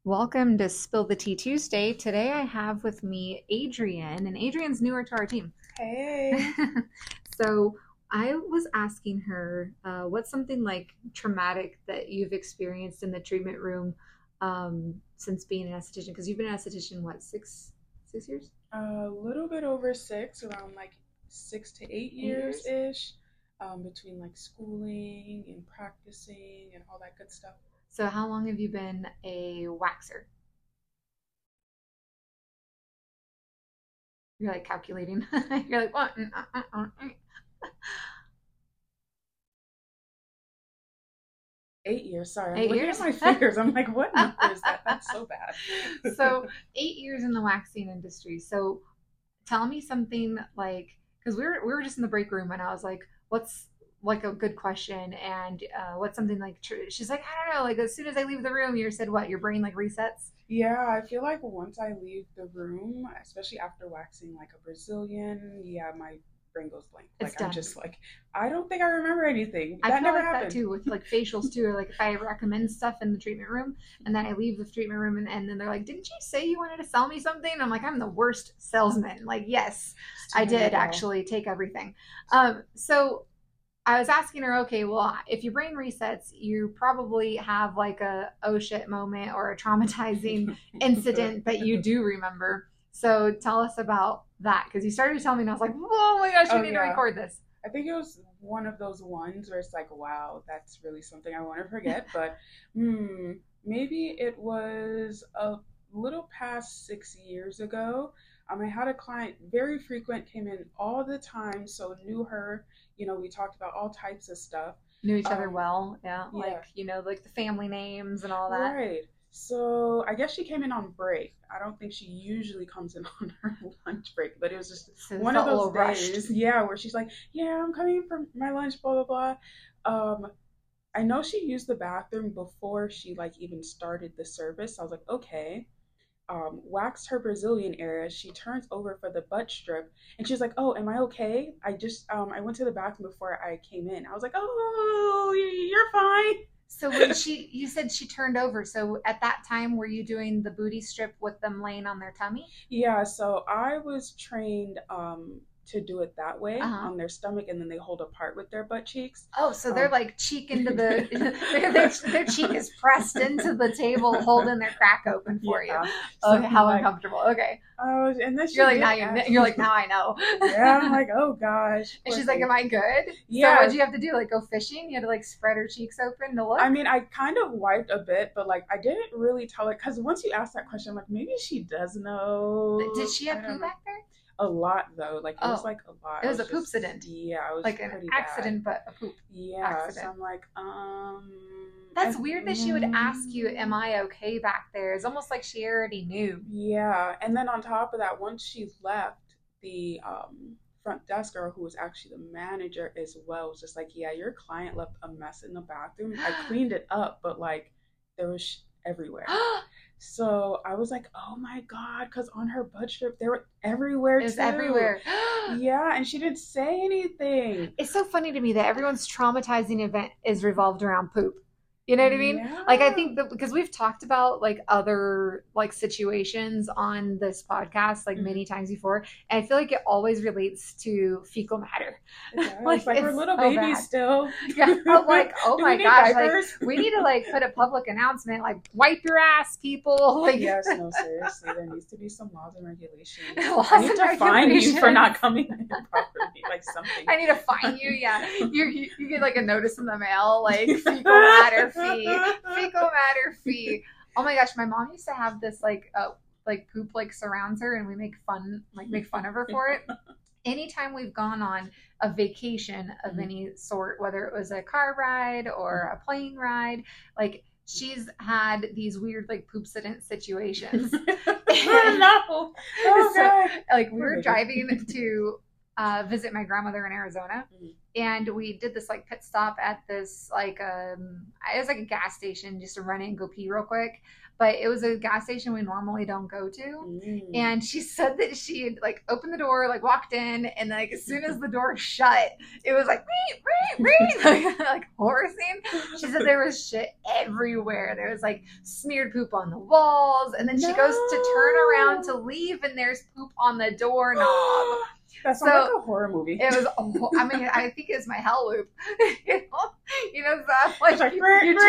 Welcome to Spill the Tea Tuesday. Today I have with me Adrienne, and Adrienne's newer to our team. Hey. So I was asking her, what's something like traumatic that you've experienced in the treatment room since being an esthetician? Because you've been an esthetician, what, six years? A little bit over six, around like 6 to 8 Eight years years? ish, between like schooling and practicing and all that good stuff. So how long have you been a waxer? You're like calculating. You're like, what? 8 years, sorry, I'm Eight looking at years? my fingers. I'm like, what number is that? That's so bad. So 8 years in the waxing industry. So tell me something like, because we were just in the break room and I was like, what's like a good question, and what's something like true? She's like, I don't know. Like as soon as I leave the room, you said what? Your brain like resets. Yeah, I feel like once I leave the room, especially after waxing like a Brazilian, yeah, my brain goes blank. It's Like I'm done. just like, I don't think I remember anything. I That feel never like that happened. too with like facials too. Or like if I recommend stuff in the treatment room and then I leave the treatment room and then they're like, "Didn't you say you wanted to sell me something?" I'm like, "I'm the worst salesman." Like, yes, It's I did terrible. actually take everything. So I was asking her, okay, well, if your brain resets, you probably have like a oh shit moment or a traumatizing incident that you do remember. So tell us about that because you started to tell me and I was like, oh my gosh, we Oh need to yeah. record this. I think it was one of those ones where it's like, wow, that's really something I want to forget. But maybe it was a little past 6 years ago. I had a client very frequent, came in all the time, so knew her. We talked about all types of stuff. Knew each other Um, well. Yeah. yeah, Like the family names and all that. right. So I guess she came in on break. I don't think she usually comes in on her lunch break, but it was just So it one of felt a those little rushed. days, yeah, where she's like, "Yeah, I'm coming from my lunch, blah blah blah." I know she used the bathroom before she like even started the service. I was like, okay. Waxed her Brazilian area. She turns over for the butt strip, and she's like, "Oh, am I okay? I went to the bathroom before I came in." I was like, "Oh, you're fine." So when you said she turned over. So at that time, were you doing the booty strip with them laying on their tummy? Yeah, so I was trained to do it that Uh way huh. on their stomach, and then they hold apart with their butt cheeks. Oh, so they're Um, like cheek into the their cheek is pressed into the table, holding their crack open for you. yeah. So Okay, I'm how like, uncomfortable. Okay, oh, and then you're she like did now ask. you're like now I know. Yeah, I'm like, oh gosh, And poor she's like, thing. "Am I good?" So Yeah, what'd you have to do? Like go fishing? You had to like spread her cheeks open to I look. mean, I kind of wiped a bit, but like, I didn't really tell her because once you ask that question, I'm like, maybe she does Did know. she I have poo don't know. back there? A lot though, like it was Oh, like a lot. it I was was a just, poopsident, yeah, it was like an pretty bad. accident, but a poop Yeah, so accident. I'm like, That's weird that she would ask you, "Am I okay back there?" It's almost like she already knew. yeah. And then on top of that, once she left, the front desk girl, who was actually the manager as well, was just like, yeah, your client left a mess in the bathroom. I cleaned it up, but like there was everywhere. So I was like, oh my God, because on her butt strip, they were everywhere It was too. everywhere. Yeah, and she didn't say anything. It's so funny to me that everyone's traumatizing event is revolved around poop. You know what I mean? Like I Yeah. think that because we've talked about like other like situations on this podcast like Mhm. many times before, and I feel like it always relates to fecal matter. It does. Like Like we're it's little so babies bad. still. Yeah, I'm like, oh Do we my need gosh, like diapers? we need to like put a public announcement, like wipe your ass, people. Like Yes, no, seriously, there needs to be some laws and regulations. I laws need and to fine you for regulations. not coming in properly, like something. I need to fine you. Yeah, you get like a notice in the mail, like fecal matter fee, fecal matter fee. Oh my gosh, my mom used to have this like poop like surrounds her, and we make fun of her for it. Anytime we've gone on a vacation of Mhm. any sort, whether it was a car ride or a plane ride, like she's had these weird like poopsident situations. And No. Oh so God. like we Poor were baby. driving to visit my grandmother in Arizona, Mhm. and we did this like pit stop at this like it was like a gas station just to run in and go pee real quick, but it was a gas station we normally don't go to. And she said that she had like opened the door, like walked in, and like as soon as the door shut, it was like like horror scene. She said there was shit everywhere. There was like smeared poop on the walls, and then she goes to turn around to leave, and there's poop on the doorknob. That sounds like a horror movie. It was, I mean, I think it's my hell loop. You know that? Like, you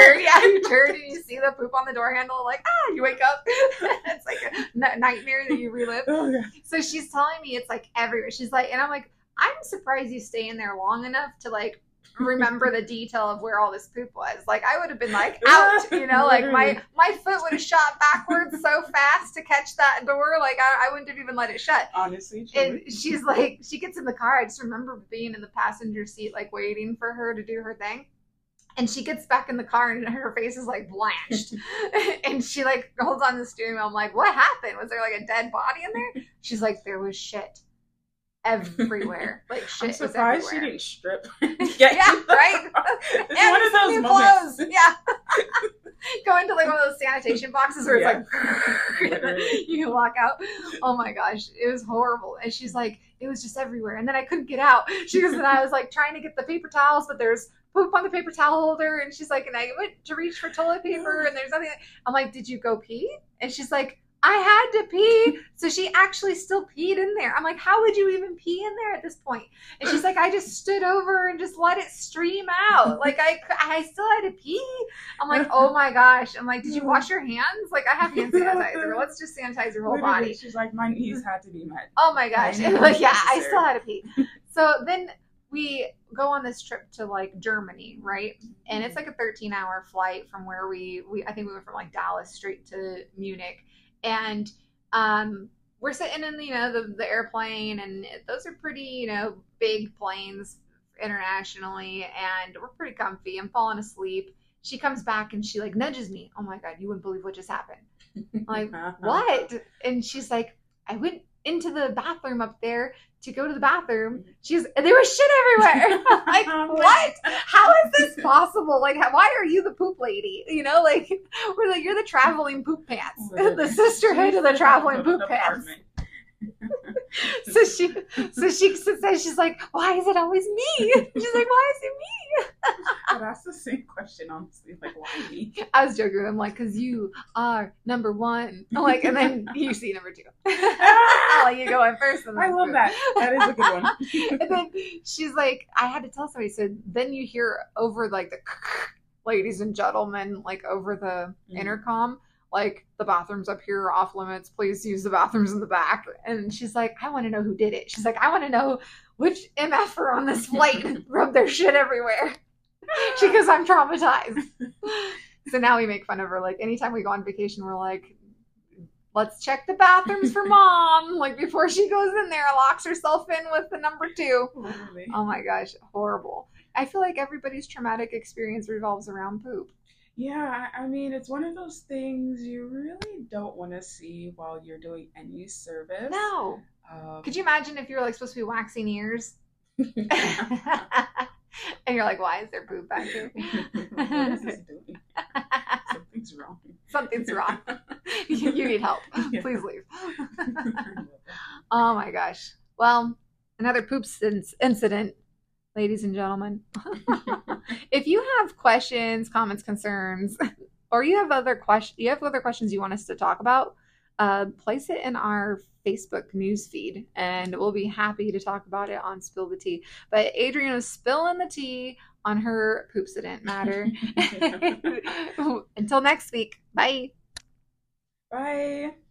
turn and you see the poop on the door handle, like, you wake up. It's like a nightmare that you relive. Oh, yeah. So she's telling me it's like everywhere. She's like, and I'm like, I'm surprised you stay in there long enough to like remember the detail of where all this poop was. Like I would have been like out, you know, like my foot would have shot backwards so fast to catch that door. Like I wouldn't have even let it shut. Honestly. And she's like, she gets in the car. I just remember being in the passenger seat, like waiting for her to do her thing. And she gets back in the car and her face is like blanched. And she like holds on the steering wheel. I'm like, what happened? Was there like a dead body in there? She's like, there was shit everywhere. Like shit. I'm surprised was she everywhere. didn't strip. Yeah, right? It's one of those moments. Clothes. Yeah. Go into like one of those sanitation boxes where it's like you can walk out. Oh my gosh, it was horrible. And she's like, it was just everywhere. And then I couldn't get out. She goes, and I was like trying to get the paper towels, but there's poop on the paper towel holder. And she's like, and I went to reach for toilet paper and there's nothing. I'm like, did you go pee? And she's like, I had to pee. So she actually still peed in there. I'm like, how would you even pee in there at this point? And she's like, I just stood over and just let it stream out. Like I still had to pee. I'm like, oh my gosh. I'm like, did you wash your hands? Like I have hand sanitizer. Let's just sanitize your whole body. She's like, my needs had to be met. Oh my gosh. Like, yeah, I still had to pee. So then we go on this trip to like Germany, right? And it's like a 13-hour flight from where we I think we went from like Dallas straight to Munich. And we're sitting in, you know, the airplane, and those are pretty, you know, big planes internationally, and we're pretty comfy. I'm falling asleep. She comes back and she like nudges me. Oh my God, you wouldn't believe what just happened. I'm like, what? And she's like, I went into the bathroom up there to go to the bathroom. There was shit everywhere. Like, what? How is this possible? Like, why are you the poop lady? You know, like, we're like, you're the traveling poop pants. The sisterhood of the traveling poop pants. So she says, she's like, why is it always me? She's like, why is it me? Well, that's the same question, honestly. Like, why me? I was joking. I'm like, because you are number one. I'm like, and then you see number two. I'll let you go in first. I love that. That is a good one. And then she's like, I had to tell somebody. So then you hear over like the ladies and gentlemen, like over the intercom, like the bathrooms up here are off limits. Please use the bathrooms in the back. And she's like, I want to know who did it. She's like, I want to know which MFer on this flight rubbed their shit everywhere. She goes, I'm traumatized. So now we make fun of her. Like anytime we go on vacation, we're like, let's check the bathrooms for mom. Like before she goes in there, locks herself in with the number 2. Literally. Oh my gosh, horrible. I feel like everybody's traumatic experience revolves around poop. Yeah, I mean, it's one of those things you really don't want to see while you're doing any service. No. Could you imagine if you're like supposed to be waxing ears? And you're like, why is there poop back here? What is this doing? Something's wrong. Something's wrong. You need help. Yeah. Please leave. Oh my gosh. Well, another poop incident, ladies and gentlemen. If you have questions, comments, concerns, or you have other questions you want us to talk about, place it in our Facebook news feed, and we'll be happy to talk about it on Spill the Tea. But Adrienne was spilling the tea on her poopsident matter. Until next week. Bye. Bye.